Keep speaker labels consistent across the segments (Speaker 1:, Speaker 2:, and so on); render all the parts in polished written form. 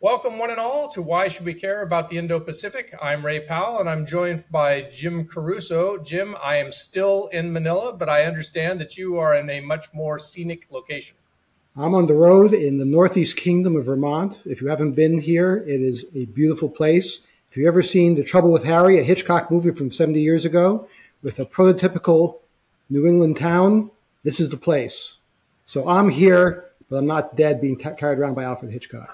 Speaker 1: Welcome, one and all, to Why Should We Care About the Indo-Pacific? I'm Ray Powell, and I'm joined by Jim Caruso. Jim, I am still in Manila, but I understand that you are in a much more scenic location.
Speaker 2: I'm on the road in the Northeast Kingdom of Vermont. If you haven't been here, it is a beautiful place. If you've ever seen The Trouble with Harry, a Hitchcock movie from 70 years ago, with a prototypical New England town, this is the place. So I'm here, but I'm not dead being carried around by Alfred Hitchcock.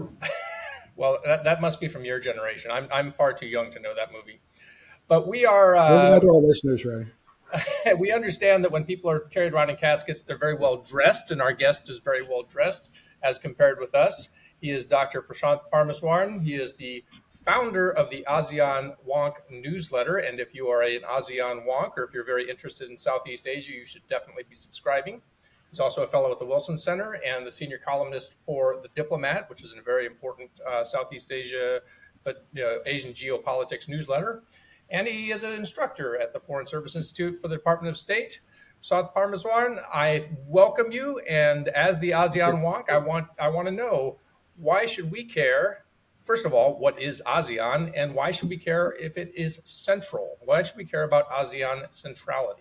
Speaker 1: Well, that must be from your generation. I'm far too young to know that movie. But we are...
Speaker 2: Don't lie to our listeners, Ray.
Speaker 1: We understand that when people are carried around in caskets, they're very well dressed, and our guest is very well dressed as compared with us. He is Dr. Prashant Parameswaran. He is the founder of the ASEAN Wonk newsletter, and if you are an ASEAN Wonk, or if you're very interested in Southeast Asia, you should definitely be subscribing. He's also a fellow at the Wilson Center and the senior columnist for The Diplomat, which is a very important Southeast Asia, but Asian geopolitics newsletter. And he is an instructor at the Foreign Service Institute for the Department of State. Prashant Parameswaran, I welcome you. And as the ASEAN Wonk, I want to know, why should we care? First of all, what is ASEAN, and why should we care if it is central? Why should we care about ASEAN centrality?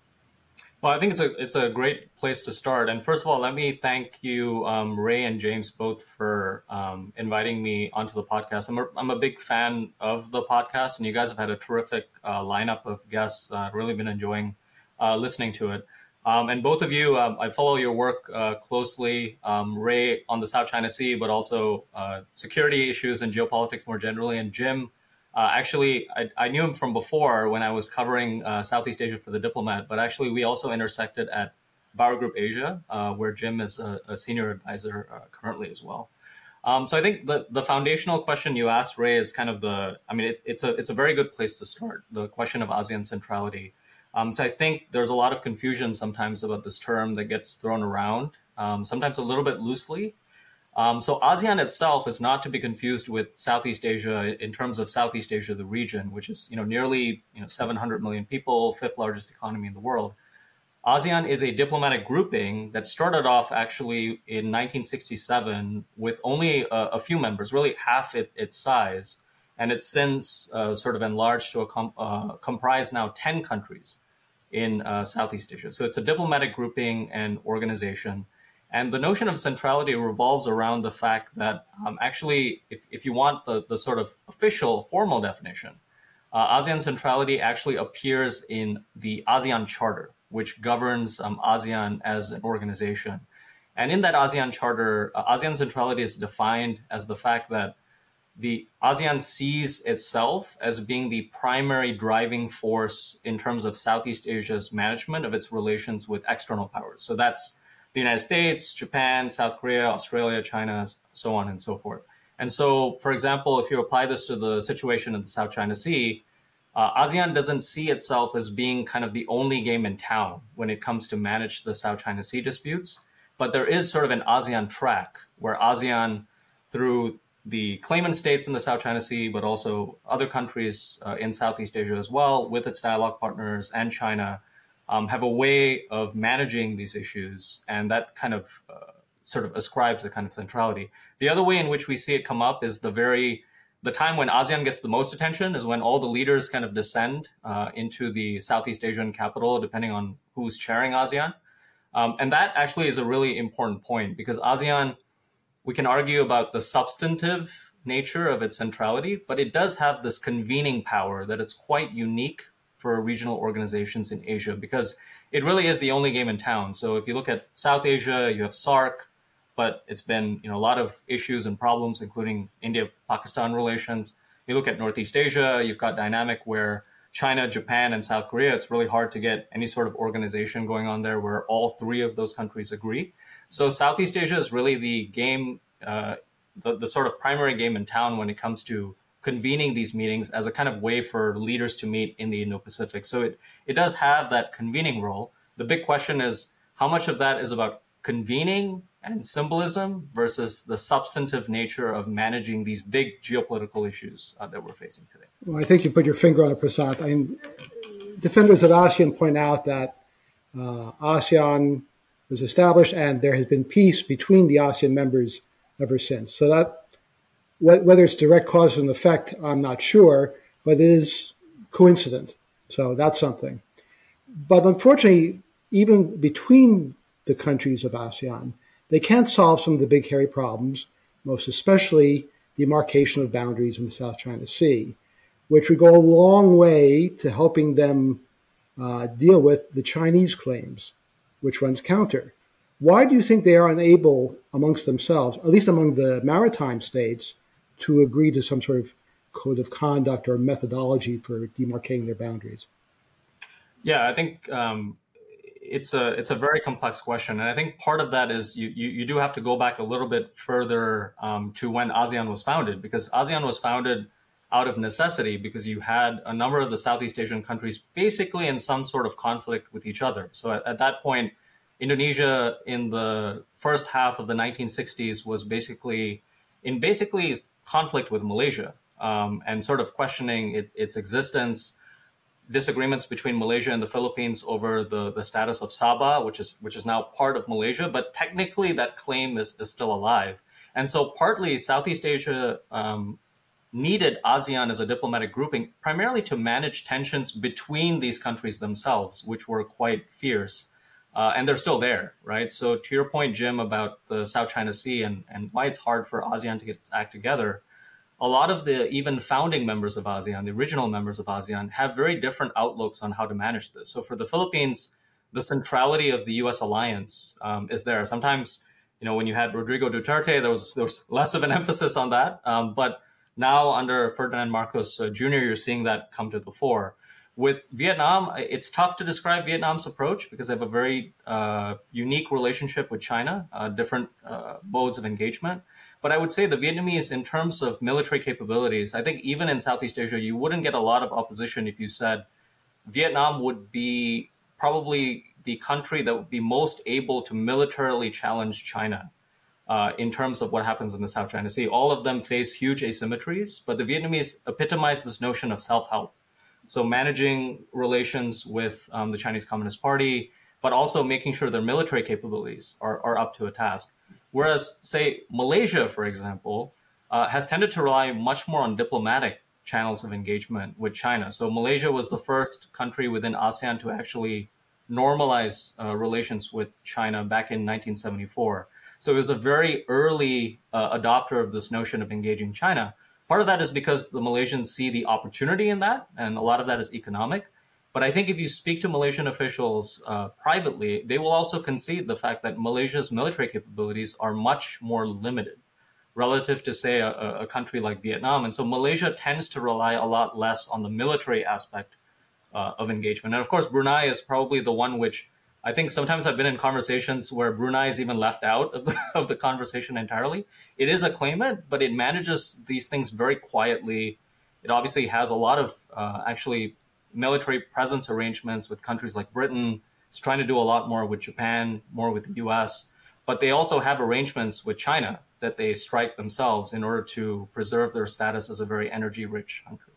Speaker 3: Well, I think it's a great place to start. And first of all, let me thank you, Ray and James, both for inviting me onto the podcast. I'm a big fan of the podcast, and you guys have had a terrific lineup of guests. I've really been enjoying listening to it. And both of you, I follow your work closely, Ray on the South China Sea, but also security issues and geopolitics more generally. And Jim, actually, I knew him from before when I was covering Southeast Asia for The Diplomat, but actually we also intersected at Bauer Group Asia, where Jim is a senior advisor currently as well. So I think the foundational question you asked, Ray, is kind of it's a very good place to start, the question of ASEAN centrality. So I think there's a lot of confusion sometimes about this term that gets thrown around, sometimes a little bit loosely. So ASEAN itself is not to be confused with Southeast Asia in terms of Southeast Asia, the region, which is nearly 700 million people, fifth largest economy in the world. ASEAN is a diplomatic grouping that started off actually in 1967 with only a few members, really half its size, and it's since sort of enlarged to comprise now 10 countries in Southeast Asia. So it's a diplomatic grouping and organization. And the notion of centrality revolves around the fact that actually, if you want the sort of official, formal definition, ASEAN centrality actually appears in the ASEAN Charter, which governs ASEAN as an organization. And in that ASEAN Charter, ASEAN centrality is defined as the fact that the ASEAN sees itself as being the primary driving force in terms of Southeast Asia's management of its relations with external powers. So that's the United States, Japan, South Korea, Australia, China, so on and so forth. And so, for example, if you apply this to the situation in the South China Sea, ASEAN doesn't see itself as being kind of the only game in town when it comes to manage the South China Sea disputes. But there is sort of an ASEAN track where ASEAN, through the claimant states in the South China Sea, but also other countries in Southeast Asia as well, with its dialogue partners and China, have a way of managing these issues, and that kind of sort of ascribes a kind of centrality. The other way in which we see it come up is the time when ASEAN gets the most attention is when all the leaders kind of descend into the Southeast Asian capital, depending on who's chairing ASEAN. And that actually is a really important point, because ASEAN, we can argue about the substantive nature of its centrality, but it does have this convening power that it's quite unique for regional organizations in Asia, because it really is the only game in town. So if you look at South Asia, you have SAARC, but it's been a lot of issues and problems, including India-Pakistan relations. You look at Northeast Asia, you've got dynamic where China, Japan, and South Korea, it's really hard to get any sort of organization going on there where all three of those countries agree. So Southeast Asia is really the game, the sort of primary game in town when it comes to convening these meetings as a kind of way for leaders to meet in the Indo-Pacific. So it does have that convening role. The big question is how much of that is about convening and symbolism versus the substantive nature of managing these big geopolitical issues that we're facing today.
Speaker 2: Well, I think you put your finger on it, Prasad. Defenders of ASEAN point out that ASEAN was established and there has been peace between the ASEAN members ever since. So that Whether it's direct cause and effect, I'm not sure, but it is coincident. So that's something. But unfortunately, even between the countries of ASEAN, they can't solve some of the big, hairy problems, most especially demarcation of boundaries in the South China Sea, which would go a long way to helping them deal with the Chinese claims, which runs counter. Why do you think they are unable amongst themselves, at least among the maritime states, to agree to some sort of code of conduct or methodology for demarcating their boundaries?
Speaker 3: Yeah, I think it's a very complex question, and I think part of that is you do have to go back a little bit further to when ASEAN was founded, because ASEAN was founded out of necessity because you had a number of the Southeast Asian countries basically in some sort of conflict with each other. So at that point, Indonesia in the first half of the 1960s was basically conflict with Malaysia and sort of questioning its existence, disagreements between Malaysia and the Philippines over the status of Sabah, which is now part of Malaysia, but technically that claim is still alive. And so partly Southeast Asia needed ASEAN as a diplomatic grouping, primarily to manage tensions between these countries themselves, which were quite fierce. And they're still there, right? So to your point, Jim, about the South China Sea and why it's hard for ASEAN to get its act together, a lot of the even founding members of ASEAN, the original members of ASEAN, have very different outlooks on how to manage this. So for the Philippines, the centrality of the U.S. alliance is there. Sometimes, when you had Rodrigo Duterte, there was less of an emphasis on that. But now under Ferdinand Marcos Jr., you're seeing that come to the fore. With Vietnam, it's tough to describe Vietnam's approach because they have a very unique relationship with China, different modes of engagement. But I would say the Vietnamese, in terms of military capabilities, I think even in Southeast Asia, you wouldn't get a lot of opposition if you said Vietnam would be probably the country that would be most able to militarily challenge China in terms of what happens in the South China Sea. All of them face huge asymmetries, but the Vietnamese epitomize this notion of self-help. So managing relations with the Chinese Communist Party, but also making sure their military capabilities are up to a task. Whereas, say, Malaysia, for example, has tended to rely much more on diplomatic channels of engagement with China. So Malaysia was the first country within ASEAN to actually normalize relations with China back in 1974. So it was a very early adopter of this notion of engaging China. Part of that is because the Malaysians see the opportunity in that, and a lot of that is economic. But I think if you speak to Malaysian officials privately, they will also concede the fact that Malaysia's military capabilities are much more limited relative to, say, a country like Vietnam. And so Malaysia tends to rely a lot less on the military aspect of engagement. And of course, Brunei is probably the one which I think sometimes I've been in conversations where Brunei is even left out of the conversation entirely. It is a claimant, but it manages these things very quietly. It obviously has a lot of actually military presence arrangements with countries like Britain. It's trying to do a lot more with Japan, more with the US. But they also have arrangements with China that they strike themselves in order to preserve their status as a very energy-rich country.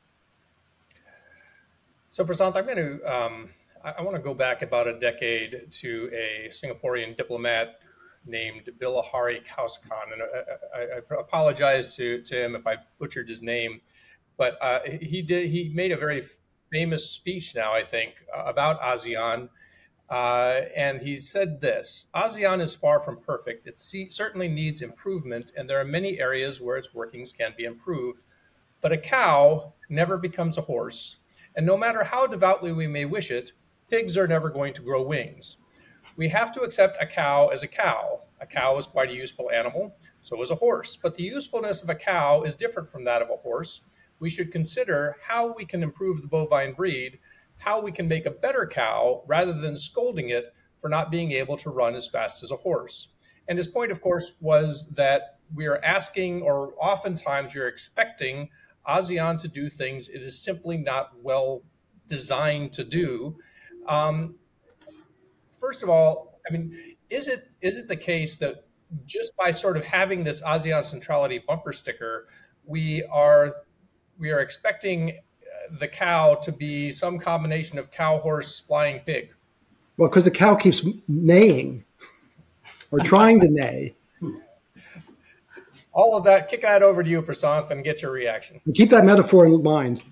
Speaker 1: So, Prasanth, I want to go back about a decade to a Singaporean diplomat named Bilahari Kausikan. And I apologize to him if I've butchered his name, but he made a very famous speech now, I think, about ASEAN. And he said this: ASEAN is far from perfect. It certainly needs improvement, and there are many areas where its workings can be improved. But a cow never becomes a horse, and no matter how devoutly we may wish it, pigs are never going to grow wings. We have to accept a cow as a cow. A cow is quite a useful animal, so is a horse. But the usefulness of a cow is different from that of a horse. We should consider how we can improve the bovine breed, how we can make a better cow rather than scolding it for not being able to run as fast as a horse. And his point, of course, was that we are asking, or oftentimes you're expecting, ASEAN to do things it is simply not well designed to do. First of all, I mean, is it the case that just by sort of having this ASEAN centrality bumper sticker, we are expecting the cow to be some combination of cow, horse, flying pig?
Speaker 2: Well, because the cow keeps neighing or trying to neigh.
Speaker 1: all of that, kick that over to you, Prasanth, and get your reaction.
Speaker 2: And keep that metaphor in mind.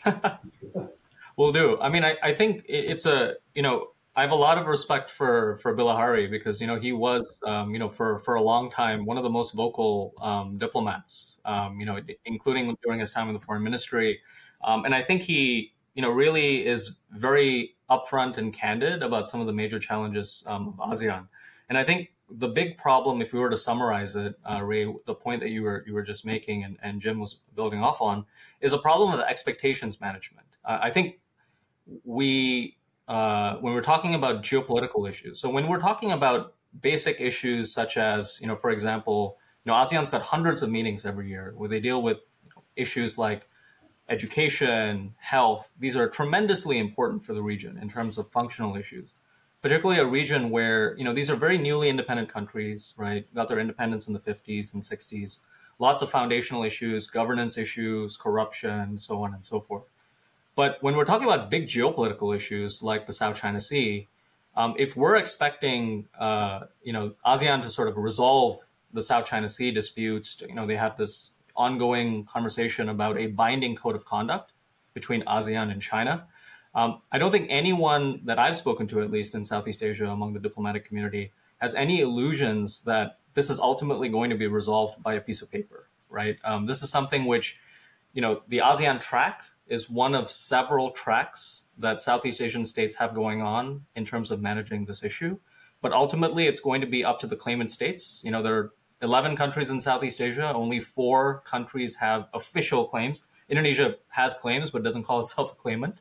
Speaker 3: Will do. I mean, I think it's a, I have a lot of respect for Bilahari because, he was, for a long time, one of the most vocal diplomats, including during his time in the foreign ministry. And I think he, really is very upfront and candid about some of the major challenges of ASEAN. And I think the big problem, if we were to summarize it, Ray, the point that you were just making and Jim was building off on, is a problem of expectations management. I think when we're talking about geopolitical issues, so when we're talking about basic issues such as, for example, ASEAN's got hundreds of meetings every year where they deal with issues like education, health. These are tremendously important for the region in terms of functional issues, particularly a region where, these are very newly independent countries, right? Got their independence in the 50s and 60s. Lots of foundational issues, governance issues, corruption, so on and so forth. But when we're talking about big geopolitical issues like the South China Sea, if we're expecting, ASEAN to sort of resolve the South China Sea disputes, they have this ongoing conversation about a binding code of conduct between ASEAN and China. I don't think anyone that I've spoken to, at least in Southeast Asia among the diplomatic community, has any illusions that this is ultimately going to be resolved by a piece of paper, right? This is something which, the ASEAN track is one of several tracks that Southeast Asian states have going on in terms of managing this issue. But ultimately, it's going to be up to the claimant states. There are 11 countries in Southeast Asia. Only 4 countries have official claims. Indonesia has claims, but doesn't call itself a claimant.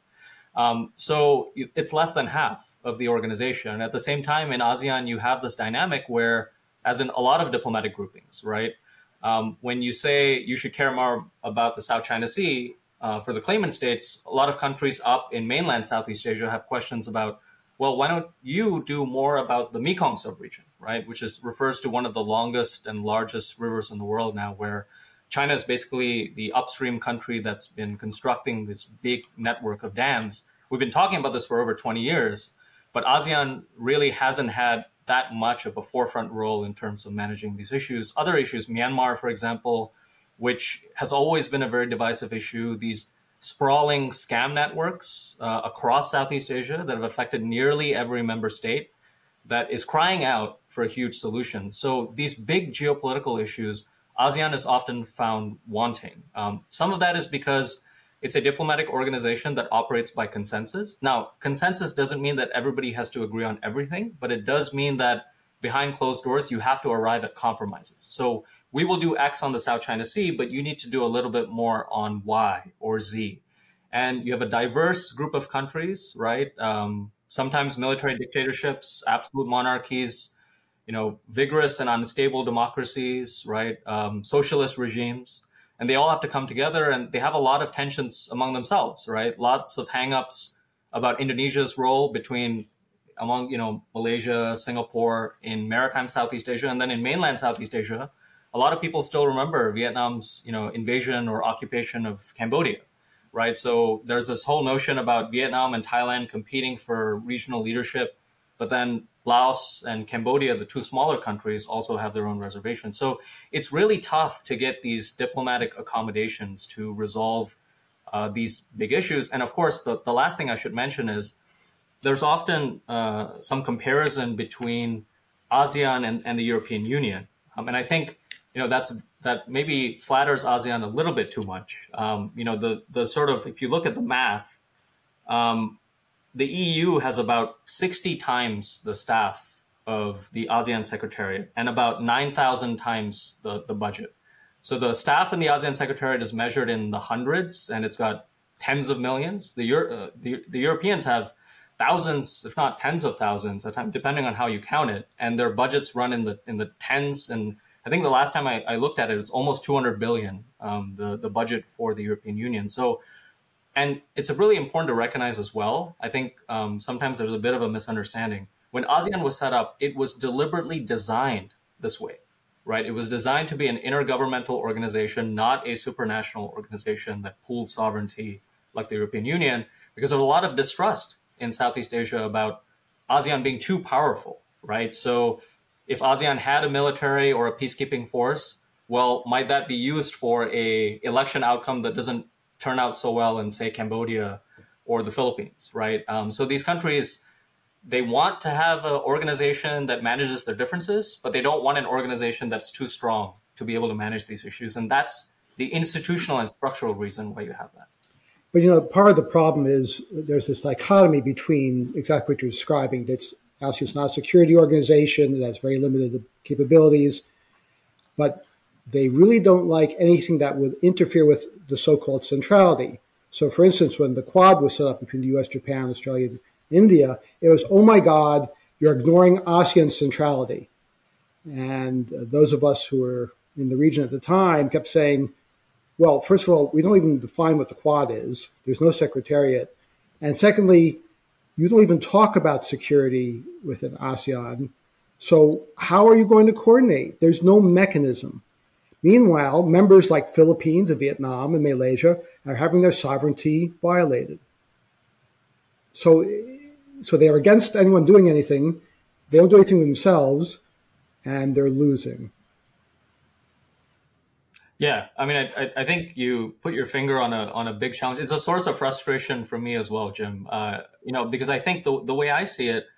Speaker 3: So it's less than half of the organization. At the same time, in ASEAN, you have this dynamic where, as in a lot of diplomatic groupings, right? When you say you should care more about the South China Sea, for the claimant states, a lot of countries up in mainland Southeast Asia have questions about, well, why don't you do more about the Mekong subregion, right? Which refers to one of the longest and largest rivers in the world now, where China is basically the upstream country that's been constructing this big network of dams. We've been talking about this for over 20 years, but ASEAN really hasn't had that much of a forefront role in terms of managing these issues. Other issues, Myanmar, for example, which has always been a very divisive issue, these sprawling scam networks across Southeast Asia that have affected nearly every member state, that is crying out for a huge solution. So these big geopolitical issues, ASEAN is often found wanting. Some of that is because it's a diplomatic organization that operates by consensus. Now, consensus doesn't mean that everybody has to agree on everything, but it does mean that behind closed doors, you have to arrive at compromises. So we will do X on the South China Sea, but you need to do a little bit more on Y or Z. And you have a diverse group of countries, right? Sometimes military dictatorships, absolute monarchies, vigorous and unstable democracies, right? Socialist regimes. And they all have to come together, and they have a lot of tensions among themselves, right? Lots of hangups about Indonesia's role among Malaysia, Singapore, in maritime Southeast Asia, and then in mainland Southeast Asia. A lot of people still remember Vietnam's, invasion or occupation of Cambodia, right? So there's this whole notion about Vietnam and Thailand competing for regional leadership, but then Laos and Cambodia, the 2 smaller countries, also have their own reservations. So it's really tough to get these diplomatic accommodations to resolve these big issues. And of course, the last thing I should mention is there's often some comparison between ASEAN and the European Union. And I think that maybe flatters ASEAN a little bit too much. The sort of, if you look at the math, the EU has about 60 times the staff of the ASEAN Secretariat and about 9,000 times the budget. So the staff in the ASEAN Secretariat is measured in the hundreds, and it's got tens of millions. The Europeans have thousands, if not tens of thousands, at times, depending on how you count it, and their budgets run in the tens. And I think the last time I looked at it, it's almost 200 billion, the budget for the European Union. So, and it's really important to recognize as well. I think sometimes there's a bit of a misunderstanding. When ASEAN was set up, it was deliberately designed this way, right? It was designed to be an intergovernmental organization, not a supranational organization that pools sovereignty like the European Union, because of a lot of distrust in Southeast Asia about ASEAN being too powerful, right? So if ASEAN had a military or a peacekeeping force, well, might that be used for a election outcome that doesn't turn out so well in, say, Cambodia or the Philippines, right? So these countries, they want to have an organization that manages their differences, but they don't want an organization that's too strong to be able to manage these issues. And that's the institutional and structural reason why you have that.
Speaker 2: But part of the problem is there's this dichotomy between exactly what you're describing. That's ASEAN is not a security organization; it has very limited capabilities, but they really don't like anything that would interfere with the so-called centrality. So, for instance, when the Quad was set up between the U.S., Japan, Australia, and India, it was, oh my God, you're ignoring ASEAN's centrality. And those of us who were in the region at the time kept saying, well, first of all, we don't even define what the Quad is. There's no secretariat. And secondly, you don't even talk about security within ASEAN. So how are you going to coordinate? There's no mechanism. Meanwhile, members like Philippines and Vietnam and Malaysia are having their sovereignty violated. So they are against anyone doing anything. They don't do anything themselves, and they're losing.
Speaker 3: Yeah, I mean, I think you put your finger on a big challenge. It's a source of frustration for me as well, Jim. Because I think the way I see it,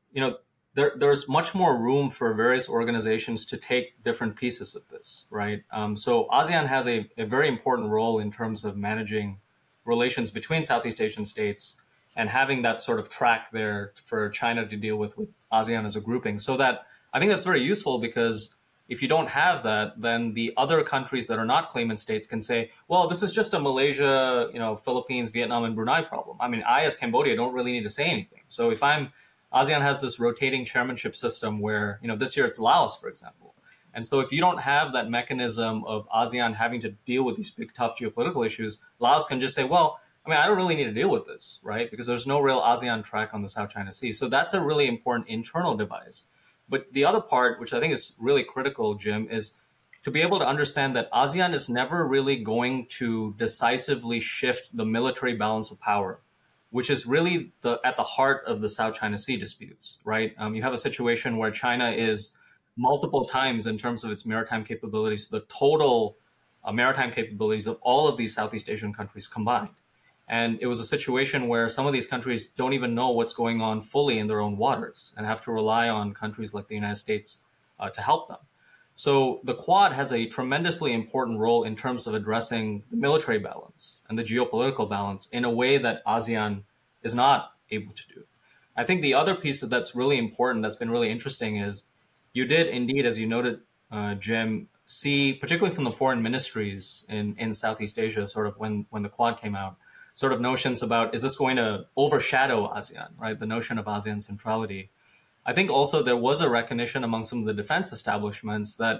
Speaker 3: there's much more room for various organizations to take different pieces of this, right? So ASEAN has a very important role in terms of managing relations between Southeast Asian states and having that sort of track there for China to deal with ASEAN as a grouping. So that I think that's very useful, because if you don't have that, then the other countries that are not claimant states can say, well, this is just a Malaysia, Philippines, Vietnam, and Brunei problem. I mean, I, as Cambodia, don't really need to say anything. So if ASEAN has this rotating chairmanship system where, this year it's Laos, for example. And so if you don't have that mechanism of ASEAN having to deal with these big, tough geopolitical issues, Laos can just say, well, I don't really need to deal with this, right? Because there's no real ASEAN track on the South China Sea. So that's a really important internal device. But the other part, which I think is really critical, Jim, is to be able to understand that ASEAN is never really going to decisively shift the military balance of power, which is really at the heart of the South China Sea disputes, right? You have a situation where China is multiple times, in terms of its maritime capabilities, the total maritime capabilities of all of these Southeast Asian countries combined. And it was a situation where some of these countries don't even know what's going on fully in their own waters and have to rely on countries like the United States to help them. So the Quad has a tremendously important role in terms of addressing the military balance and the geopolitical balance in a way that ASEAN is not able to do. I think the other piece that's really important, that's been really interesting, is you did indeed, as you noted, Jim, see, particularly from the foreign ministries in Southeast Asia, sort of when the Quad came out, sort of notions about, is this going to overshadow ASEAN, right? The notion of ASEAN centrality. I think also there was a recognition among some of the defense establishments that,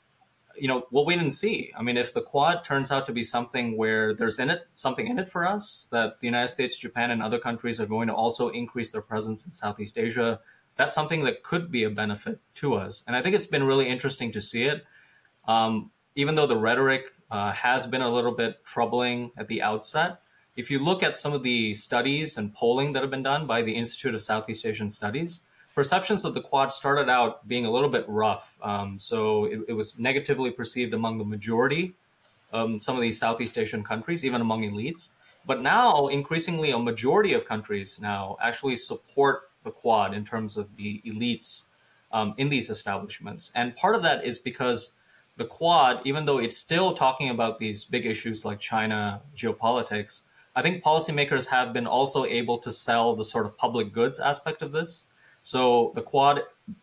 Speaker 3: we'll wait and see. I mean, if the Quad turns out to be something where there's something in it for us, that the United States, Japan, and other countries are going to also increase their presence in Southeast Asia, that's something that could be a benefit to us. And I think it's been really interesting to see it. Even though the rhetoric has been a little bit troubling at the outset, if you look at some of the studies and polling that have been done by the Institute of Southeast Asian Studies, perceptions of the Quad started out being a little bit rough. So it was negatively perceived among the majority of some of these Southeast Asian countries, even among elites. But now, increasingly, a majority of countries now actually support the Quad in terms of the elites in these establishments. And part of that is because the Quad, even though it's still talking about these big issues like China, geopolitics, I think policymakers have been also able to sell the sort of public goods aspect of this. So the Quad,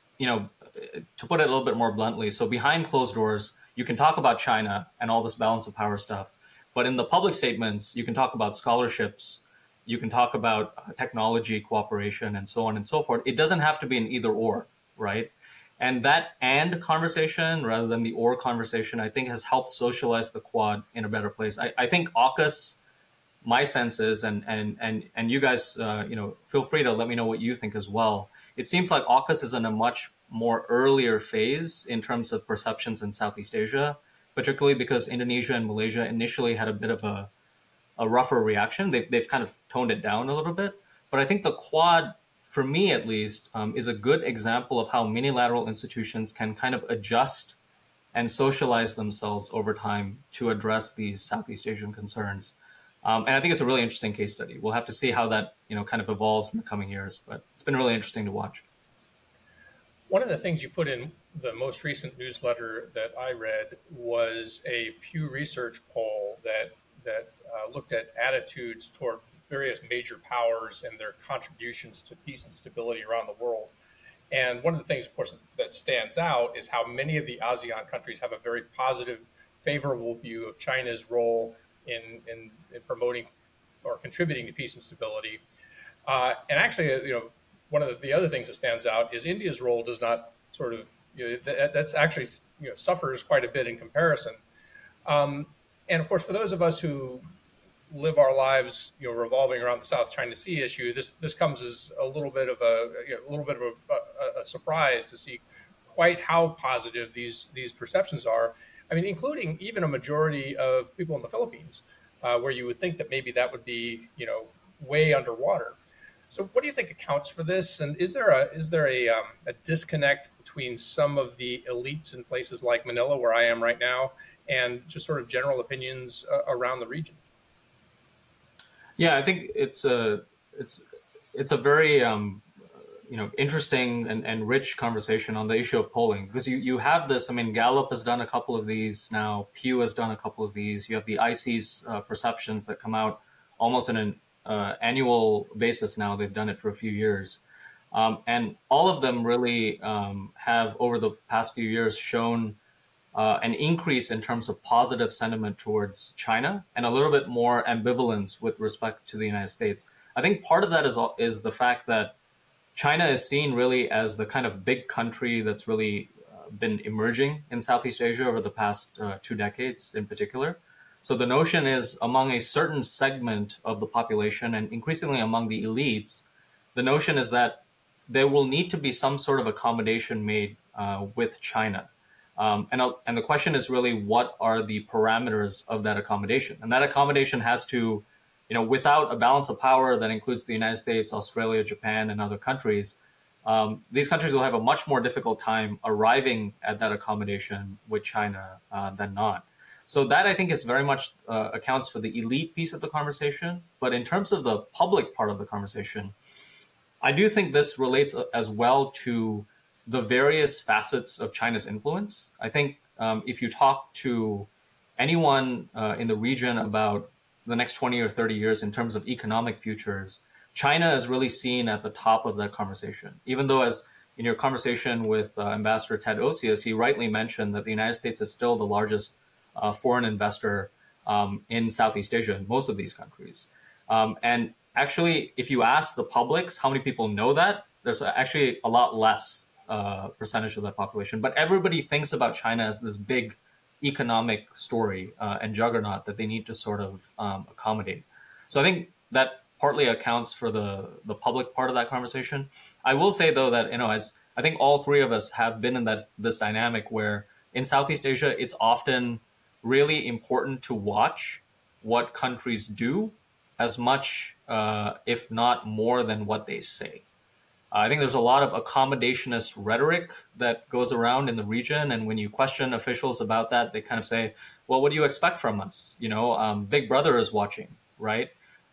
Speaker 3: to put it a little bit more bluntly, so behind closed doors, you can talk about China and all this balance of power stuff. But in the public statements, you can talk about scholarships, you can talk about technology cooperation, and so on and so forth. It doesn't have to be an either or, right? And that and conversation rather than the or conversation, I think, has helped socialize the Quad in a better place. I think AUKUS, my sense is, and you guys, feel free to let me know what you think as well. It seems like AUKUS is in a much more earlier phase in terms of perceptions in Southeast Asia, particularly because Indonesia and Malaysia initially had a bit of a rougher reaction. They've kind of toned it down a little bit. But I think the Quad, for me at least, is a good example of how minilateral institutions can kind of adjust and socialize themselves over time to address these Southeast Asian concerns. And I think it's a really interesting case study. We'll have to see how that kind of evolves in the coming years, but it's been really interesting to watch.
Speaker 1: One of the things you put in the most recent newsletter that I read was a Pew Research poll that looked at attitudes toward various major powers and their contributions to peace and stability around the world. And one of the things, of course, that stands out is how many of the ASEAN countries have a very positive, favorable view of China's role in promoting or contributing to peace and stability. And actually, one of the other things that stands out is India's role does not sort of, that's actually, suffers quite a bit in comparison. And of course, for those of us who live our lives, revolving around the South China Sea issue, this comes as a little bit of a surprise to see quite how positive these perceptions are. I mean, including even a majority of people in the Philippines, where you would think that maybe that would be, way underwater. So, what do you think accounts for this? And is there a disconnect between some of the elites in places like Manila, where I am right now, and just sort of general opinions around the region?
Speaker 3: Yeah, I think it's a very interesting and rich conversation on the issue of polling, because you have this. I mean, Gallup has done a couple of these now. Pew has done a couple of these. You have the IC's perceptions that come out almost on an annual basis now. They've done it for a few years, and all of them really have over the past few years shown an increase in terms of positive sentiment towards China and a little bit more ambivalence with respect to the United States. I think part of that is the fact that China is seen really as the kind of big country that's really been emerging in Southeast Asia over the past 2 decades in particular. So the notion is among a certain segment of the population and increasingly among the elites, the notion is that there will need to be some sort of accommodation made with China. And the question is really, what are the parameters of that accommodation? And that accommodation has to, without a balance of power that includes the United States, Australia, Japan, and other countries, these countries will have a much more difficult time arriving at that accommodation with China than not. So that, I think, is very much accounts for the elite piece of the conversation. But in terms of the public part of the conversation, I do think this relates as well to the various facets of China's influence. I think if you talk to anyone in the region about the next 20 or 30 years in terms of economic futures, China is really seen at the top of that conversation. Even though, as in your conversation with Ambassador Ted Osius, he rightly mentioned that the United States is still the largest foreign investor in Southeast Asia, in most of these countries. And actually, if you ask the publics how many people know that, there's actually a lot less percentage of that population. But everybody thinks about China as this big economic story and juggernaut that they need to sort of accommodate. So I think that partly accounts for the public part of that conversation. I will say, though, that, as I think all three of us have been in this dynamic where in Southeast Asia, it's often really important to watch what countries do as much, if not more, than what they say. I think there's a lot of accommodationist rhetoric that goes around in the region. And when you question officials about that, they kind of say, well, what do you expect from us? Big Brother is watching, right?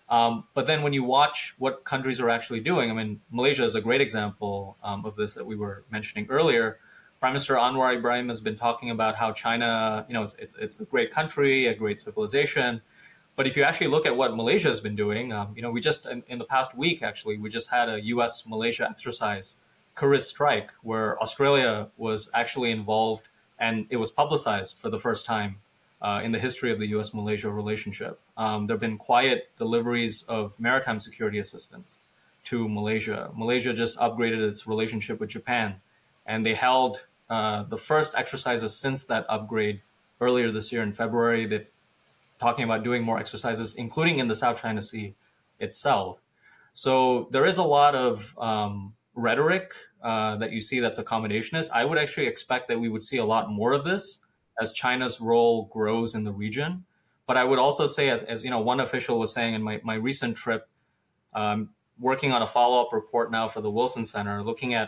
Speaker 3: But then when you watch what countries are actually doing, I mean, Malaysia is a great example of this that we were mentioning earlier. Prime Minister Anwar Ibrahim has been talking about how China, it's a great country, a great civilization. But if you actually look at what Malaysia has been doing, we just, in the past week, actually, we just had a U.S.-Malaysia exercise, Kuris Strike, where Australia was actually involved, and it was publicized for the first time in the history of the U.S.-Malaysia relationship. There have been quiet deliveries of maritime security assistance to Malaysia. Malaysia just upgraded its relationship with Japan, and they held the first exercises since that upgrade earlier this year in February. They've talking about doing more exercises, including in the South China Sea itself. So there is a lot of rhetoric that you see that's accommodationist. I would actually expect that we would see a lot more of this as China's role grows in the region. But I would also say, as one official was saying in my recent trip, working on a follow-up report now for the Wilson Center, looking at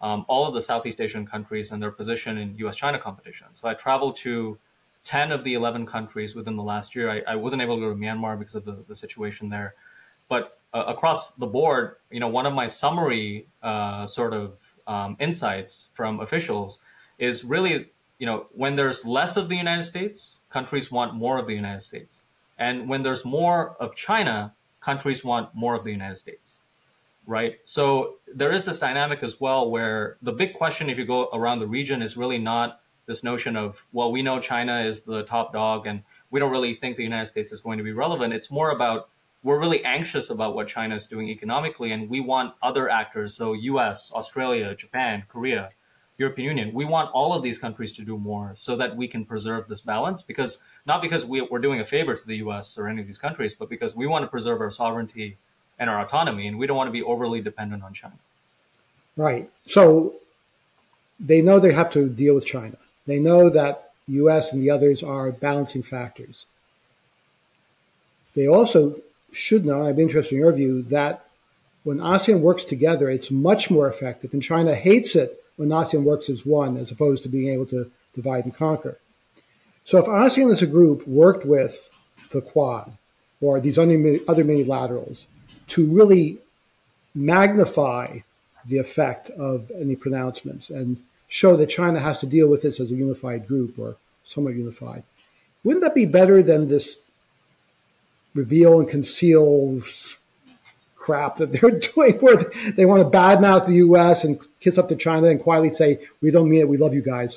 Speaker 3: all of the Southeast Asian countries and their position in US-China competition. So I traveled to 10 of the 11 countries within the last year. I wasn't able to go to Myanmar because of the situation there. But across the board, one of my summary insights from officials is really, when there's less of the United States, countries want more of the United States. And when there's more of China, countries want more of the United States, right? So there is this dynamic as well where the big question, if you go around the region, is really not this notion of, well, we know China is the top dog and we don't really think the United States is going to be relevant. It's more about, we're really anxious about what China is doing economically, and we want other actors, so US, Australia, Japan, Korea, European Union, we want all of these countries to do more so that we can preserve this balance, because not because we're doing a favor to the US or any of these countries, but because we want to preserve our sovereignty and our autonomy, and we don't want to be overly dependent on China.
Speaker 2: Right. So they know they have to deal with China. They know that US and the others are balancing factors. They also should know, I'd be interested in your view, that when ASEAN works together, it's much more effective. And China hates it when ASEAN works as one, as opposed to being able to divide and conquer. So if ASEAN as a group worked with the Quad or these other multilaterals to really magnify the effect of any pronouncements and show that China has to deal with this as a unified group or somewhat unified, wouldn't that be better than this reveal and conceal crap that they're doing, where they want to badmouth the U.S. and kiss up to China and quietly say, we don't mean it, we love you guys?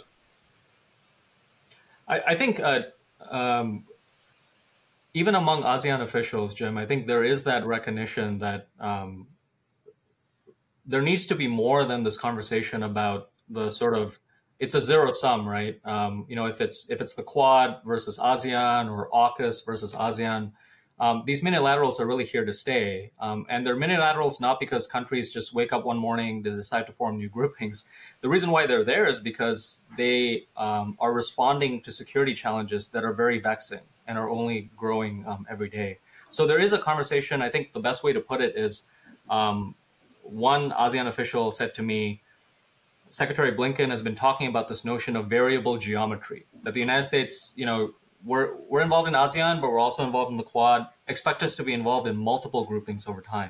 Speaker 3: I think even among ASEAN officials, Jim, I think there is that recognition that there needs to be more than this conversation about the sort of, it's a zero sum, right? If it's the Quad versus ASEAN or AUKUS versus ASEAN, these minilaterals are really here to stay. And they're minilaterals not because countries just wake up one morning to decide to form new groupings. The reason why they're there is because they are responding to security challenges that are very vexing and are only growing every day. So there is a conversation. I think the best way to put it is, one ASEAN official said to me, Secretary Blinken has been talking about this notion of variable geometry, that the United States, we're involved in ASEAN, but we're also involved in the Quad. Expect us to be involved in multiple groupings over time.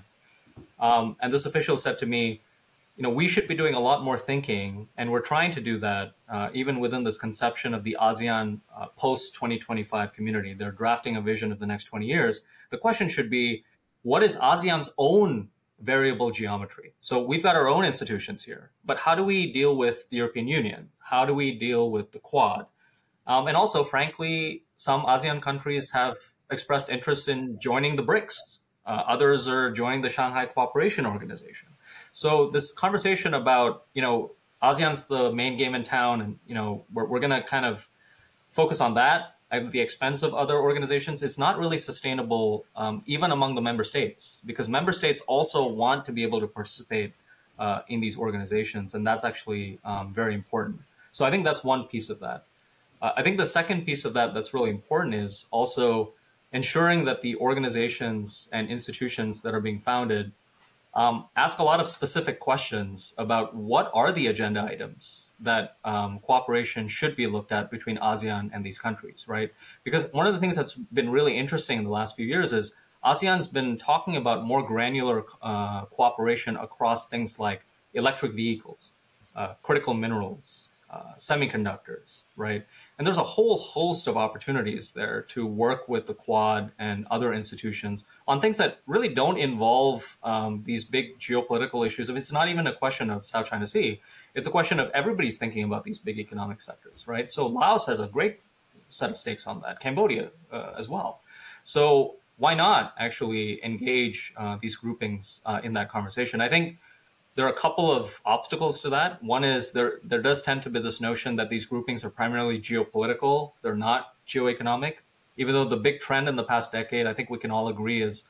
Speaker 3: And this official said to me, we should be doing a lot more thinking, and we're trying to do that even within this conception of the ASEAN post-2025 community. They're drafting a vision of the next 20 years. The question should be, what is ASEAN's own variable geometry? So we've got our own institutions here, but how do we deal with the European Union? How do we deal with the Quad? And also, frankly, some ASEAN countries have expressed interest in joining the BRICS. Others are joining the Shanghai Cooperation Organization. So this conversation about, ASEAN's the main game in town, and, we're going to kind of focus on that at the expense of other organizations, it's not really sustainable, even among the member states, because member states also want to be able to participate in these organizations. And that's actually very important. So I think that's one piece of that. I think the second piece of that that's really important is also ensuring that the organizations and institutions that are being founded ask a lot of specific questions about what are the agenda items that cooperation should be looked at between ASEAN and these countries, right? Because one of the things that's been really interesting in the last few years is ASEAN's been talking about more granular cooperation across things like electric vehicles, critical minerals, semiconductors, right? And there's a whole host of opportunities there to work with the Quad and other institutions on things that really don't involve these big geopolitical issues. It's not even a question of South China Sea. It's a question of everybody's thinking about these big economic sectors, right? So Laos has a great set of stakes on that, Cambodia as well. So why not actually engage these groupings in that conversation? I think there are a couple of obstacles to that. One is there does tend to be this notion that these groupings are primarily geopolitical. They're not geoeconomic, even though the big trend in the past decade, I think we can all agree, is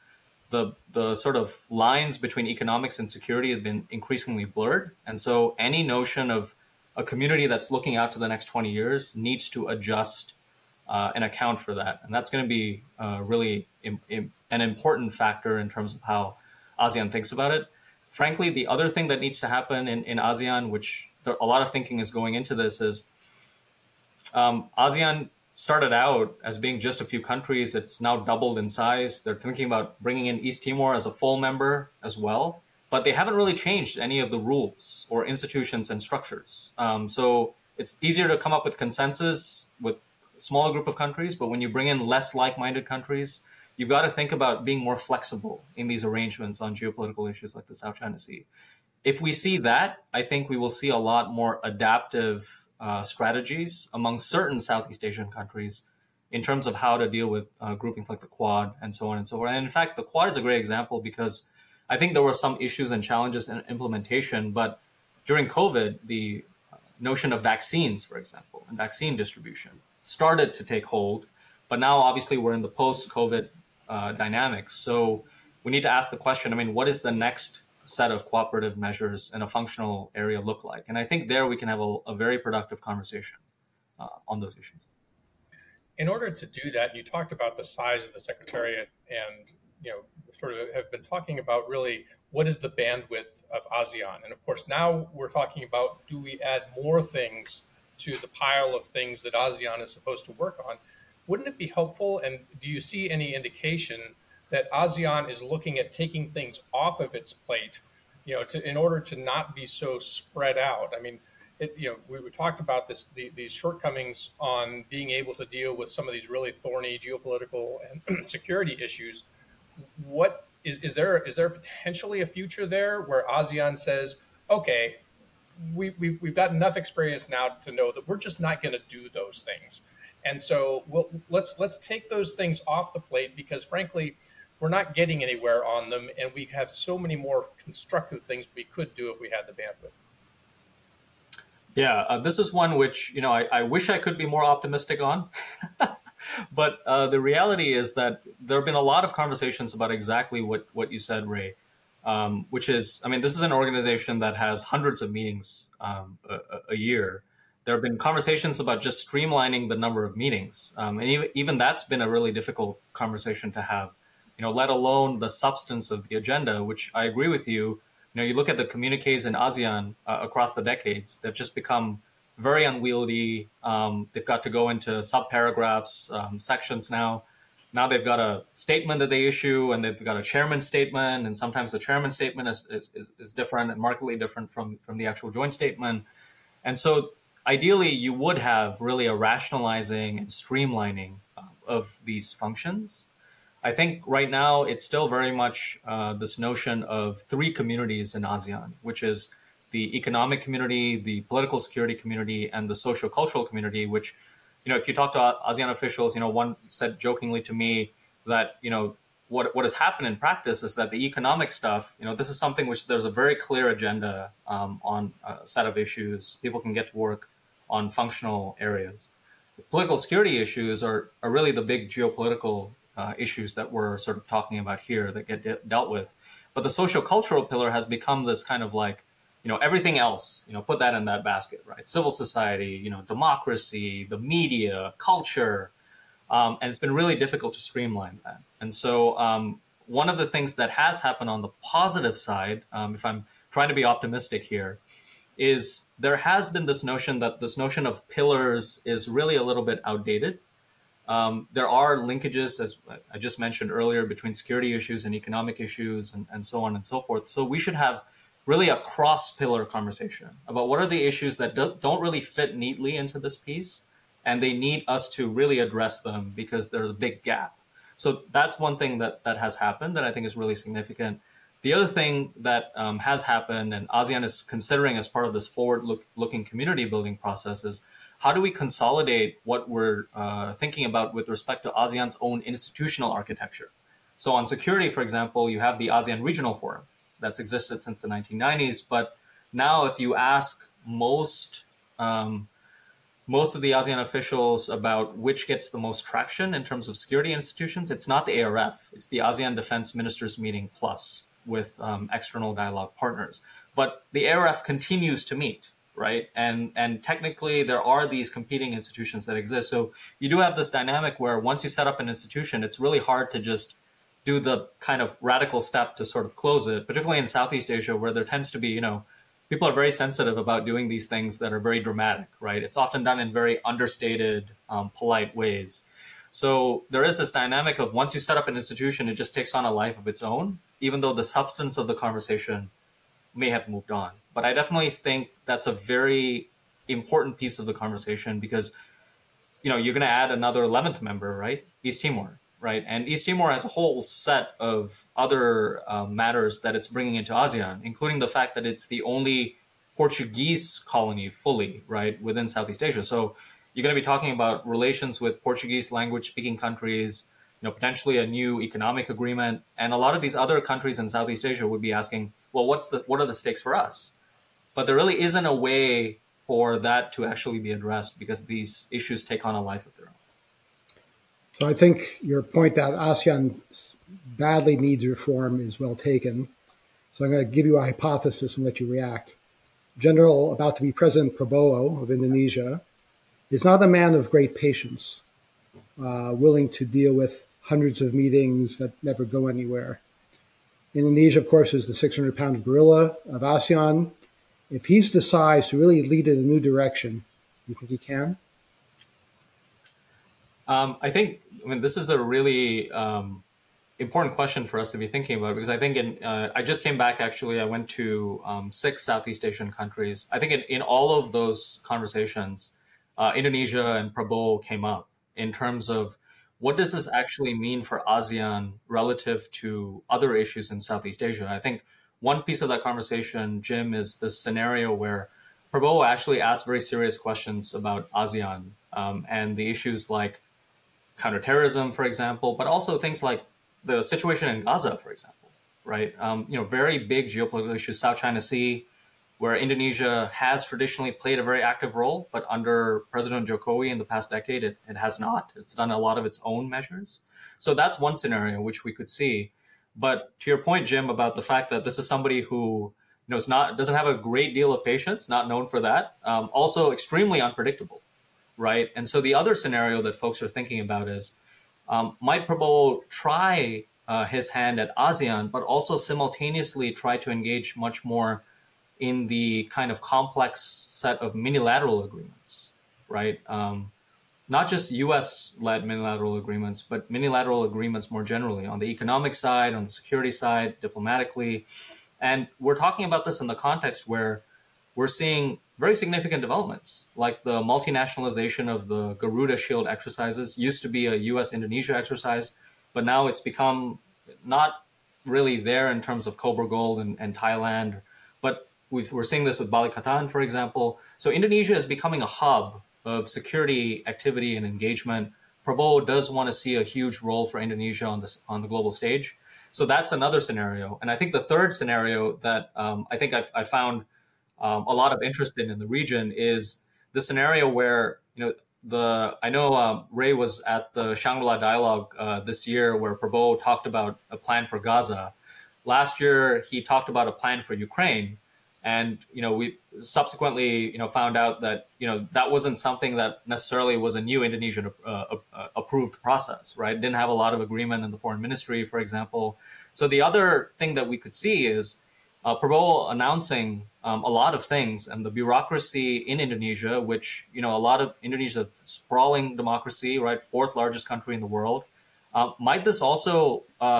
Speaker 3: the sort of lines between economics and security have been increasingly blurred. And so any notion of a community that's looking out to the next 20 years needs to adjust and account for that. And that's going to be really an important factor in terms of how ASEAN thinks about it. frankly, the other thing that needs to happen in ASEAN, which a lot of thinking is going into this, is ASEAN started out as being just a few countries. It's now doubled in size. They're thinking about bringing in East Timor as a full member as well, but they haven't really changed any of the rules or institutions and structures. So it's easier to come up with consensus with a smaller group of countries, but when you bring in less like-minded countries, you've got to think about being more flexible in these arrangements on geopolitical issues like the South China Sea. If we see that, I think we will see a lot more adaptive strategies among certain Southeast Asian countries in terms of how to deal with groupings like the Quad and so on and so forth. And in fact, the Quad is a great example because I think there were some issues and challenges in implementation, but during COVID, the notion of vaccines, for example, and vaccine distribution started to take hold. But now, obviously, we're in the post-COVID dynamics. So we need to ask the question, I mean, what is the next set of cooperative measures in a functional area look like? And I think there we can have a very productive conversation on those issues.
Speaker 1: In order to do that, you talked about the size of the Secretariat and, sort of have been talking about really what is the bandwidth of ASEAN. And of course, now we're talking about, do we add more things to the pile of things that ASEAN is supposed to work on? Wouldn't it be helpful? And do you see any indication that ASEAN is looking at taking things off of its plate, in order to not be so spread out? I mean, we talked about these shortcomings on being able to deal with some of these really thorny geopolitical and security issues. What is there potentially a future there where ASEAN says, okay, we've got enough experience now to know that we're just not going to do those things, and so let's take those things off the plate because frankly, we're not getting anywhere on them, and we have so many more constructive things we could do if we had the bandwidth.
Speaker 3: Yeah, this is one which, I wish I could be more optimistic on. But the reality is that there have been a lot of conversations about exactly what you said, Ray, which is, I mean, this is an organization that has hundreds of meetings a year. There have been conversations about just streamlining the number of meetings. And even that's been a really difficult conversation to have, let alone the substance of the agenda, which I agree with you. You look at the communiques in ASEAN across the decades, they've just become very unwieldy. They've got to go into sub-paragraphs, sections now. Now they've got a statement that they issue, and they've got a chairman's statement, and sometimes the chairman's statement is different and markedly different from the actual joint statement. And so ideally, you would have really a rationalizing and streamlining of these functions. I think right now it's still very much this notion of three communities in ASEAN, which is the economic community, the political security community, and the social cultural community, which, if you talk to ASEAN officials, one said jokingly to me that, what has happened in practice is that the economic stuff, this is something which there's a very clear agenda on a set of issues. People can get to work on functional areas. The political security issues are really the big geopolitical issues that we're sort of talking about here that get dealt with. But the social cultural pillar has become this kind of like, everything else, put that in that basket, right? Civil society, democracy, the media, culture. And it's been really difficult to streamline that. And so one of the things that has happened on the positive side, if I'm trying to be optimistic here, is there has been this notion of pillars is really a little bit outdated. There are linkages, as I just mentioned earlier, between security issues and economic issues and so on and so forth. So we should have really a cross-pillar conversation about what are the issues that don't really fit neatly into this piece, and they need us to really address them because there's a big gap. So that's one thing that has happened that I think is really significant. The other thing that has happened, and ASEAN is considering as part of this forward-looking community building process, is how do we consolidate what we're thinking about with respect to ASEAN's own institutional architecture? So on security, for example, you have the ASEAN Regional Forum that's existed since the 1990s. But now if you ask most of the ASEAN officials about which gets the most traction in terms of security institutions, it's not the ARF. It's the ASEAN Defense Ministers Meeting Plus with external dialogue partners. But the ARF continues to meet, right? And technically there are these competing institutions that exist. So you do have this dynamic where once you set up an institution, it's really hard to just do the kind of radical step to sort of close it, particularly in Southeast Asia, where there tends to be, people are very sensitive about doing these things that are very dramatic, right? It's often done in very understated, polite ways. So there is this dynamic of once you set up an institution, it just takes on a life of its own, even though the substance of the conversation may have moved on. But I definitely think that's a very important piece of the conversation because, you're going to add another 11th member, right? East Timor, right? And East Timor has a whole set of other matters that it's bringing into ASEAN, including the fact that it's the only Portuguese colony fully, right, within Southeast Asia. So you're going to be talking about relations with Portuguese language speaking countries, potentially a new economic agreement. And a lot of these other countries in Southeast Asia would be asking, well, what are the stakes for us? But there really isn't a way for that to actually be addressed because these issues take on a life of their own.
Speaker 2: So I think your point that ASEAN badly needs reform is well taken. So I'm going to give you a hypothesis and let you react. General about to be President Prabowo of Indonesia is not a man of great patience, willing to deal with hundreds of meetings that never go anywhere. Indonesia, of course, is the 600-pound gorilla of ASEAN. If he decides to really lead in a new direction, you think he can?
Speaker 3: I mean, this is a really important question for us to be thinking about because I think I just came back, actually. I went to 6 Southeast Asian countries. I think in all of those conversations, Indonesia and Prabowo came up in terms of what does this actually mean for ASEAN relative to other issues in Southeast Asia. I think one piece of that conversation, Jim, is this scenario where Prabowo actually asked very serious questions about ASEAN and the issues like counterterrorism, for example, but also things like the situation in Gaza, for example, right? Very big geopolitical issues, South China Sea, where Indonesia has traditionally played a very active role, but under President Jokowi in the past decade, it has not. It's done a lot of its own measures. So that's one scenario which we could see. But to your point, Jim, about the fact that this is somebody who doesn't have a great deal of patience, not known for that, also extremely unpredictable, right? And so the other scenario that folks are thinking about is, might Prabowo try his hand at ASEAN, but also simultaneously try to engage much more in the kind of complex set of minilateral agreements, right? Not just US-led minilateral agreements, but minilateral agreements more generally on the economic side, on the security side, diplomatically. And we're talking about this in the context where we're seeing very significant developments, like the multinationalization of the Garuda Shield exercises. Used to be a US-Indonesia exercise, but now it's become not really there in terms of Cobra Gold and Thailand. But we're seeing this with Balikatan, for example. So Indonesia is becoming a hub of security activity and engagement. Prabowo does want to see a huge role for Indonesia on the global stage. So that's another scenario. And I think the third scenario that I think I found a lot of interest in the region is the scenario where, I know Ray was at the Shangri-La Dialogue this year where Prabowo talked about a plan for Gaza. Last year, he talked about a plan for Ukraine. And, we subsequently, found out that, that wasn't something that necessarily was a new Indonesian approved process, right? Didn't have a lot of agreement in the foreign ministry, for example. So the other thing that we could see is Prabowo announcing a lot of things, and the bureaucracy in Indonesia, which, a lot of Indonesia, sprawling democracy, right? 4th largest country in the world. Might this also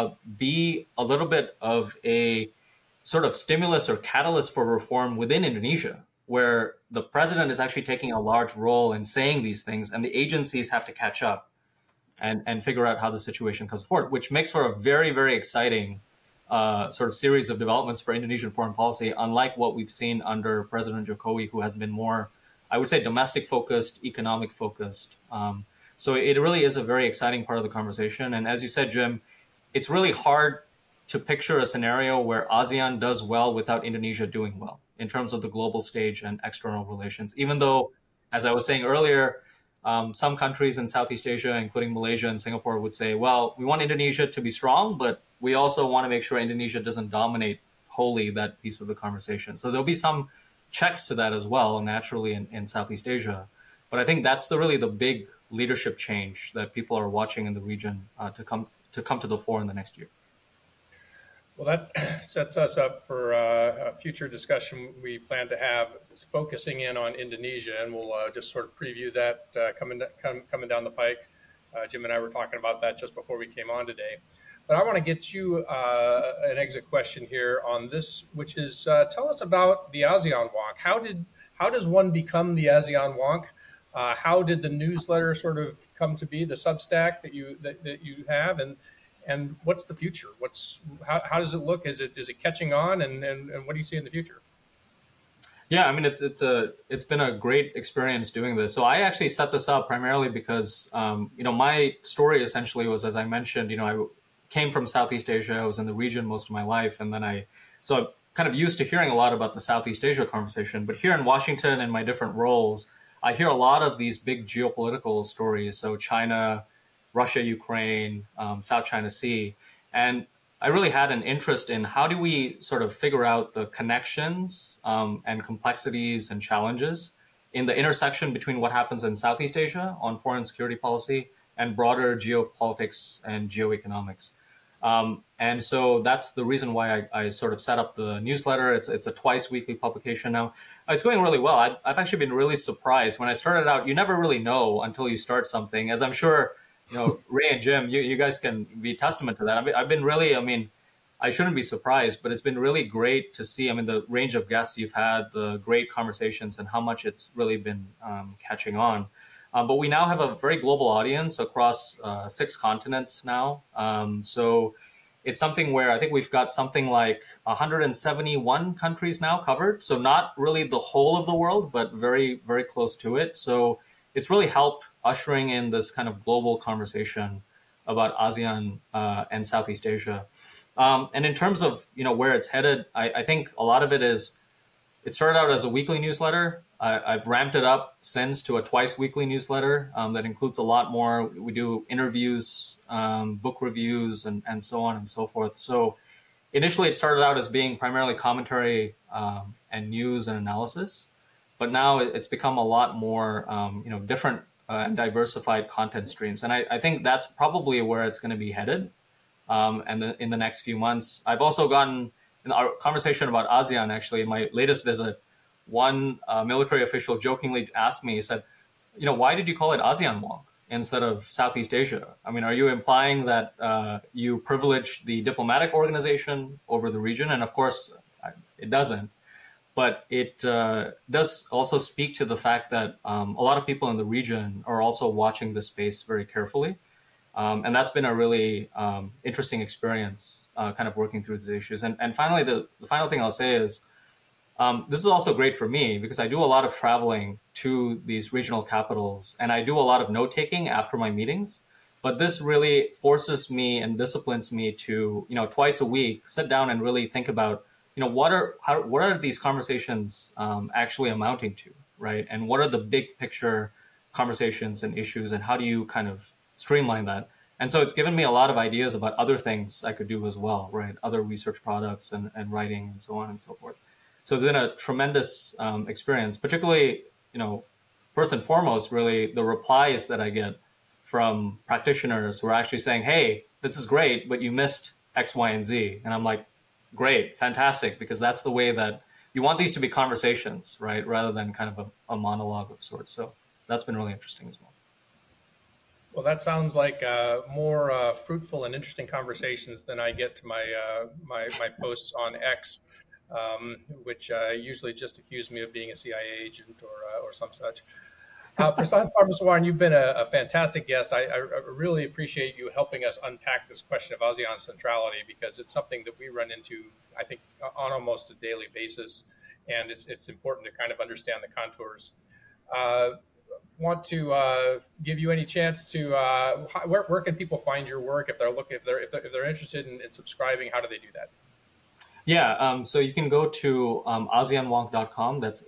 Speaker 3: be a little bit of a sort of stimulus or catalyst for reform within Indonesia, where the president is actually taking a large role in saying these things, and the agencies have to catch up and figure out how the situation comes forward, which makes for a very, very exciting sort of series of developments for Indonesian foreign policy, unlike what we've seen under President Jokowi, who has been more, I would say, domestic focused, economic focused. So it really is a very exciting part of the conversation. And as you said, Jim, it's really hard to picture a scenario where ASEAN does well without Indonesia doing well in terms of the global stage and external relations. Even though, as I was saying earlier, some countries in Southeast Asia, including Malaysia and Singapore, would say, well, we want Indonesia to be strong, but we also want to make sure Indonesia doesn't dominate wholly that piece of the conversation. So there'll be some checks to that as well, naturally, in Southeast Asia. But I think that's really the big leadership change that people are watching in the region to come to the fore in the next year.
Speaker 1: Well, that sets us up for a future discussion we plan to have, focusing in on Indonesia, and we'll just sort of preview that coming down the pike. Jim and I were talking about that just before we came on today. But I want to get you an exit question here on this, which is tell us about the ASEAN Wonk. How does one become the ASEAN Wonk? How did the newsletter sort of come to be, the Substack that you have, and what's the future? How does it look? Is it catching on, and what do you see in the future?
Speaker 3: Yeah, I mean it's been a great experience doing this. So I actually set this up primarily because my story essentially was, as I mentioned, I came from Southeast Asia. I was in the region most of my life, and then I'm kind of used to hearing a lot about the Southeast Asia conversation. But here in Washington, in my different roles, I hear a lot of these big geopolitical stories. So China, Russia, Ukraine, South China Sea, and I really had an interest in how do we sort of figure out the connections and complexities and challenges in the intersection between what happens in Southeast Asia on foreign security policy and broader geopolitics and geoeconomics. And so that's the reason why I sort of set up the newsletter. It's a twice weekly publication now. It's going really well. I've actually been really surprised. When I started out, you never really know until you start something, as I'm sure Ray and Jim, you guys can be testament to that. I've been really, I shouldn't be surprised, but it's been really great to see, the range of guests you've had, the great conversations, and how much it's really been catching on. But we now have a very global audience across 6 continents now. So it's something where I think we've got something like 171 countries now covered. So not really the whole of the world, but very, very close to it. So it's really helped ushering in this kind of global conversation about ASEAN and Southeast Asia. And in terms of where it's headed, I think a lot of it started out as a weekly newsletter. I've ramped it up since to a twice weekly newsletter that includes a lot more. We do interviews, book reviews, and so on and so forth. So initially it started out as being primarily commentary and news and analysis, but now it's become a lot more different and diversified content streams. And I think that's probably where it's going to be headed. And in the next few months, I've also gotten in our conversation about ASEAN, actually, in my latest visit, one military official jokingly asked me, he said, why did you call it ASEAN Wonk instead of Southeast Asia? Are you implying that you privilege the diplomatic organization over the region? And of course, it doesn't. But it does also speak to the fact that a lot of people in the region are also watching this space very carefully. And that's been a really interesting experience, kind of working through these issues. And finally, the final thing I'll say is, this is also great for me because I do a lot of traveling to these regional capitals and I do a lot of note taking after my meetings. But this really forces me and disciplines me to, twice a week, sit down and really think about, what are these conversations actually amounting to, right? And what are the big picture conversations and issues, and how do you kind of streamline that? And so it's given me a lot of ideas about other things I could do as well, right? Other research products and writing and so on and so forth. So it's been a tremendous experience, particularly, first and foremost, really the replies that I get from practitioners who are actually saying, hey, this is great, but you missed X, Y, and Z. And I'm like, great, fantastic, because that's the way that you want these to be conversations, right? Rather than kind of a monologue of sorts. So that's been really interesting as well.
Speaker 1: Well, that sounds like more fruitful and interesting conversations than I get to my posts on X, which usually just accuse me of being a CIA agent or some such. Prasanth Parmeswaran, you've been a fantastic guest. I really appreciate you helping us unpack this question of ASEAN centrality, because it's something that we run into, I think, on almost a daily basis, and it's important to kind of understand the contours. Want to give you any chance to where can people find your work if they're interested in subscribing? How do they do that?
Speaker 3: Yeah, so you can go to ASEANWonk.com. That's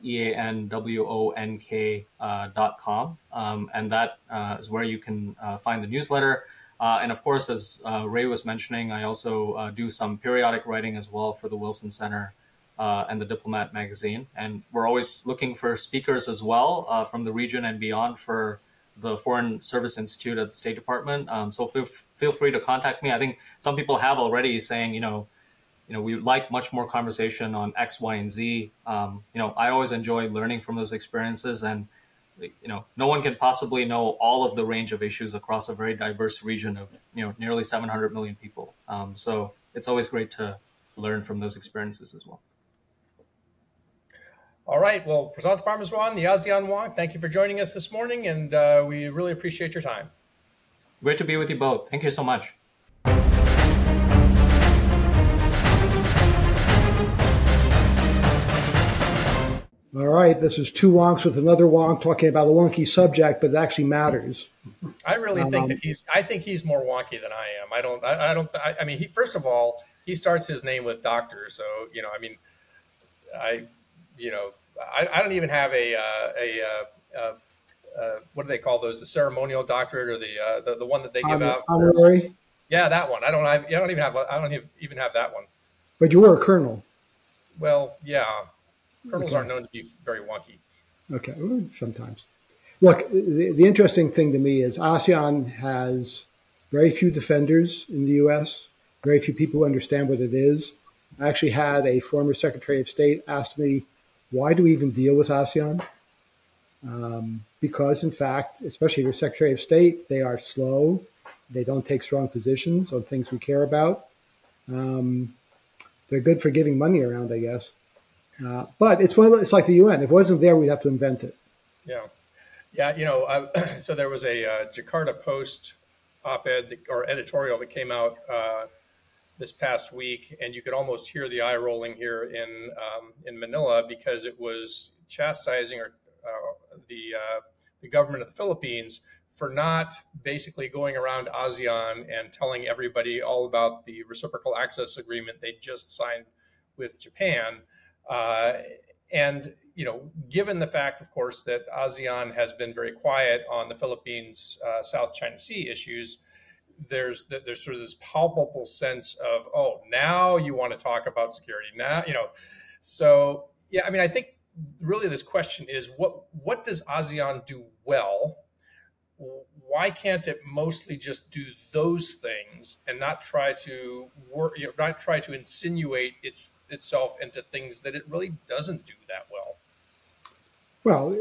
Speaker 3: ASEANWONK.com, and that is where you can find the newsletter. And of course, as Ray was mentioning, I also do some periodic writing as well for the Wilson Center and the Diplomat magazine. And we're always looking for speakers as well from the region and beyond for the Foreign Service Institute at the State Department. So feel free to contact me. I think some people have already saying, we would like much more conversation on X, Y, and Z. I always enjoy learning from those experiences, and no one can possibly know all of the range of issues across a very diverse region of nearly 700 million people. So it's always great to learn from those experiences as well.
Speaker 1: All right. Well, Prasanth Parmeswaran, the ASEAN Wong, thank you for joining us this morning, and we really appreciate your time.
Speaker 3: Great to be with you both. Thank you so much.
Speaker 2: All right, this is two wonks with another wonk talking about a wonky subject, but it actually matters.
Speaker 1: I really think that he's more wonky than I am. I mean, first of all, he starts his name with doctor, so I don't even have a what do they call those? The ceremonial doctorate, or the one that they give out.
Speaker 2: Honorary.
Speaker 1: Yeah, that one. I don't even have that one.
Speaker 2: But you were a colonel.
Speaker 1: Well, yeah. Colonels aren't known to be very wonky.
Speaker 2: Okay, well, sometimes. Look, the interesting thing to me is ASEAN has very few defenders in the U.S., very few people who understand what it is. I actually had a former Secretary of State ask me, why do we even deal with ASEAN? Because, in fact, especially if you're Secretary of State, they are slow. They don't take strong positions on things we care about. They're good for giving money around, I guess. But it's like the UN. If it wasn't there, we'd have to invent it.
Speaker 1: Yeah. So there was a Jakarta Post op-ed or editorial that came out this past week, and you could almost hear the eye rolling here in Manila, because it was chastising the government of the Philippines for not basically going around ASEAN and telling everybody all about the reciprocal access agreement they just signed with Japan. And given the fact, of course, that ASEAN has been very quiet on the Philippines' South China Sea issues, there's sort of this palpable sense of, oh, now you want to talk about security now, So yeah, I mean, I think really this question is, what does ASEAN do well? Why can't it mostly just do those things and not try to insinuate itself into things that it really doesn't do that well?
Speaker 2: Well,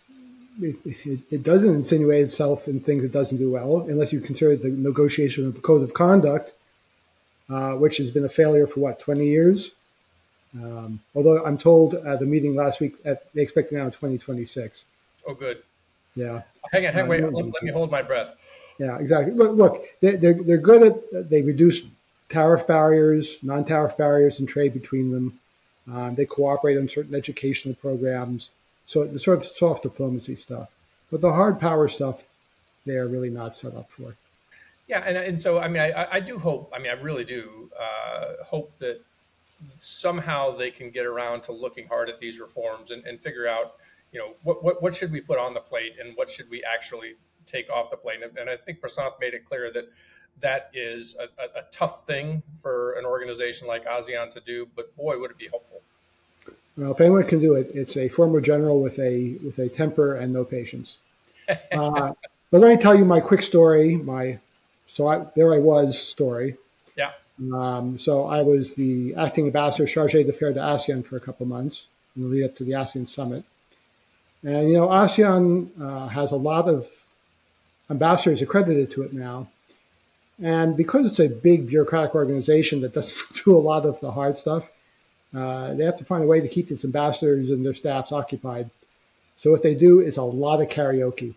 Speaker 2: it doesn't insinuate itself in things it doesn't do well, unless you consider the negotiation of the Code of Conduct, which has been a failure for 20 years? Although I'm told at the meeting last week they expect it now in 2026.
Speaker 1: Oh, good.
Speaker 2: Yeah.
Speaker 1: Hang on, wait. Let me hold my breath.
Speaker 2: Yeah, exactly. Look, they're good at. They reduce tariff barriers, non-tariff barriers, and trade between them. They cooperate on certain educational programs. So the sort of soft diplomacy stuff, but the hard power stuff, they are really not set up for.
Speaker 1: Yeah, and so I mean, I do hope. I mean, I really do hope that somehow they can get around to looking hard at these reforms and figure out, what should we put on the plate and what should we actually take off the plate. And I think Prasanth made it clear that is a tough thing for an organization like ASEAN to do, but boy, would it be helpful.
Speaker 2: Well, if anyone can do it, it's a former general with a temper and no patience. But let me tell you my quick story. There I was story.
Speaker 1: Yeah.
Speaker 2: So I was the acting ambassador chargé d'affaires to ASEAN for a couple of months in the lead up to the ASEAN summit. And, ASEAN has a lot of ambassadors accredited to it now. And because it's a big bureaucratic organization that doesn't do a lot of the hard stuff, they have to find a way to keep its ambassadors and their staffs occupied. So what they do is a lot of karaoke.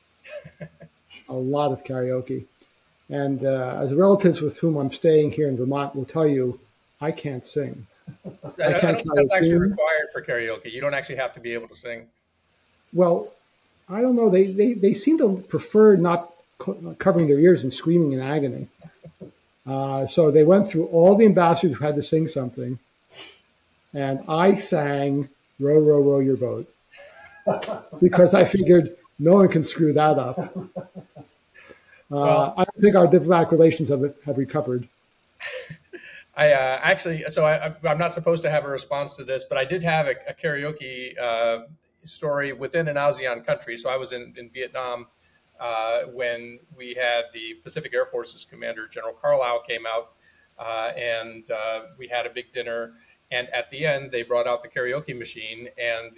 Speaker 2: A lot of karaoke. And as relatives with whom I'm staying here in Vermont will tell you, I can't sing.
Speaker 1: I don't think that's actually required for karaoke. You don't actually have to be able to sing.
Speaker 2: Well, I don't know. They seem to prefer not covering their ears and screaming in agony. So they went through all the ambassadors who had to sing something. And I sang Row, Row, Row Your Boat. Because I figured no one can screw that up. I don't think our diplomatic relations have recovered.
Speaker 1: I'm not supposed to have a response to this, but I did have a karaoke story within an ASEAN country. So I was in Vietnam when we had the Pacific Air Forces commander, General Carlisle, came out and we had a big dinner. And at the end, they brought out the karaoke machine, and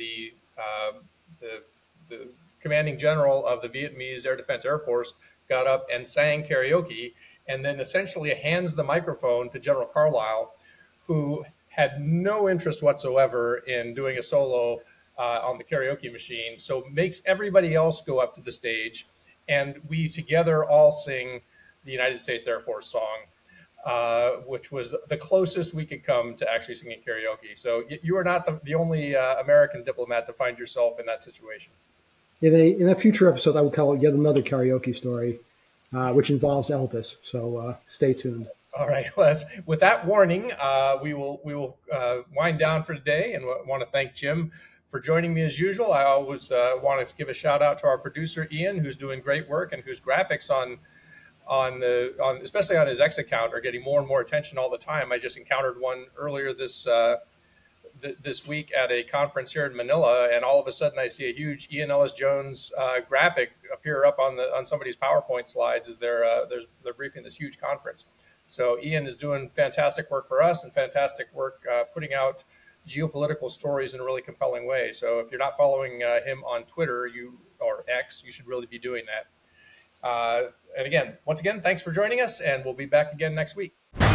Speaker 1: the commanding general of the Vietnamese Air Defense Air Force got up and sang karaoke, and then essentially hands the microphone to General Carlisle, who had no interest whatsoever in doing a solo on the karaoke machine. So makes everybody else go up to the stage, and we together all sing the United States Air Force song, which was the closest we could come to actually singing karaoke. So you are not the only American diplomat to find yourself in that situation.
Speaker 2: In a future episode, I will tell yet another karaoke story, which involves Elvis. So stay tuned.
Speaker 1: All right. Well, with that warning, we will wind down for today, and want to thank Jim for joining me as usual. I always want to give a shout out to our producer Ian, who's doing great work and whose graphics on especially on his X account are getting more and more attention all the time. I just encountered one earlier this week at a conference here in Manila, and all of a sudden I see a huge Ian Ellis Jones graphic appear up on somebody's PowerPoint slides as they're briefing this huge conference. So Ian is doing fantastic work for us and fantastic work putting out geopolitical stories in a really compelling way. So if you're not following him on Twitter or X, you should really be doing that. And again, once again, thanks for joining us, and we'll be back again next week.